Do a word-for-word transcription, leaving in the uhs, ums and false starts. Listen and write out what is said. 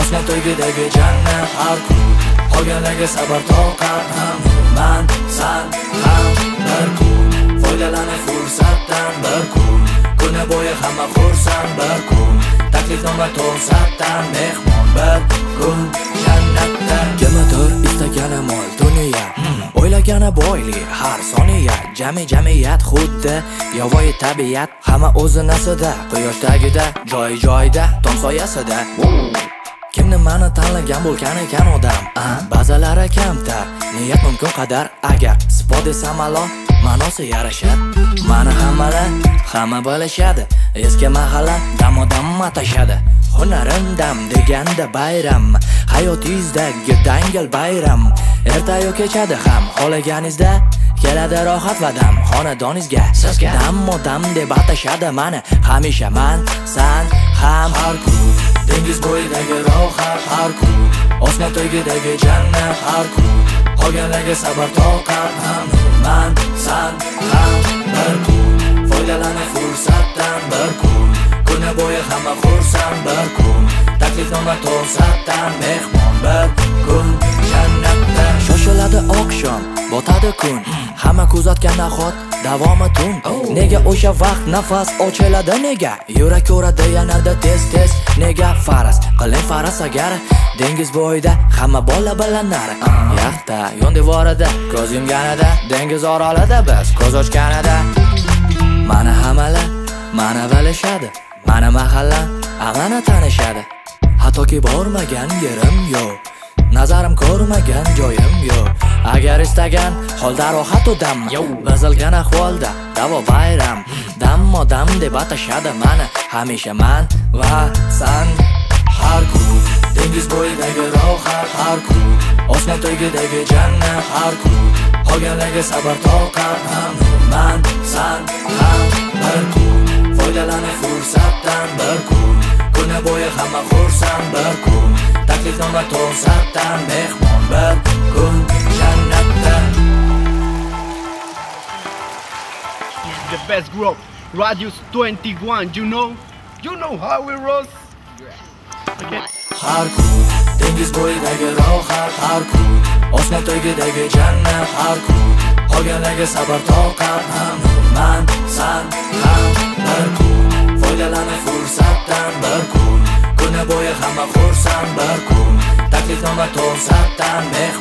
osmon tagidagi jannat har kun. Qolganlarga sabr toqat ham man san ham bir kun. Foydalanib fursatdan bir kun. Kuni bo'yi hamma xursand bir kun. Taklifnoma to'satdan mehmon bir kun jannatda. Kimdir istagani mol dunyo, o'ylagani boylik har soniya. Jami jamiyat xuddi yovvoyi tabiat, hamma o'zi nasida, quyosh tagida, joy joyda, tom soyasida. Kimni mani tanlagan bo'lgan ekan odam, ba'zalari kamtar, niyat mumkin qadar. Agar spot desam alo, ma'nosi yarashar. Mani hammalar hamma bilishadi, eski mahalla dam-dam atashadi. Hunarim dam deganda bayram, hayotingizdagi dangal bayram. Ertayu kechadi ham xohlaganingizda, keladi rohat va dam xonadoningizga. Sizga dam-dam deb atashadi mani hamisha man san ham har kun. Dengiz bo'yidagi rohat har kun. Osmon tagidagi jannat har kun. Qolganlarga sabr toqat ham man san ham bir kun. Foydalanib fursatdan bir kun. Kuni bo'yi hamma xursand bir kun. Taklifnoma to'satdan mehmon bir kun jannatda. Shoshiladi oqshom, botadi kun. Hamma kuzatgan nahot davomi tun. Nega o'sha vaqt nafas ochiladi nega? Yurak ko'radi yanada tez-tez nega? Faraz qiling faraz agar dengiz bo'yida hamma bola bilanar. Yaxta yon devorida ko'z yumganida, dengiz orolida biz ko'z ochganida. Mana hammalar mana bilishadi, mana mahalla amana tanishadi. Hattoki bormagan yerim yo'q, nazarim ko'rmagan joyim yo'q. Agar istagan holda rohat odam, bazilgan ahvolda davo bayram. Dammo dam deb atashadi mani hamisha man va san har kun. Dengiz bo'yidagi rohat har kun. Osmon tagidagi jannat har kun. Qolganlarga sabr toqat ham man san ham bir kun. Foydalanib fursatdan bir kun. Kuni bo'yi hamma xursand bir kun. Taklifnoma to'satdan mehmon bir kun jannatda. The best group, Radius twenty-one, you know, you know how we roll. Okay. Har kun. Dengiz bo'yidagi rohat har kun. Osmon tagidagi jannat har kun. Qolganlarga sabr toqat ham man san ham bir kun. Foydalanib fursatdan bir kun. Kuni bo'yi hamma xursand bir kun. Taklifnoma to'satdan mehmon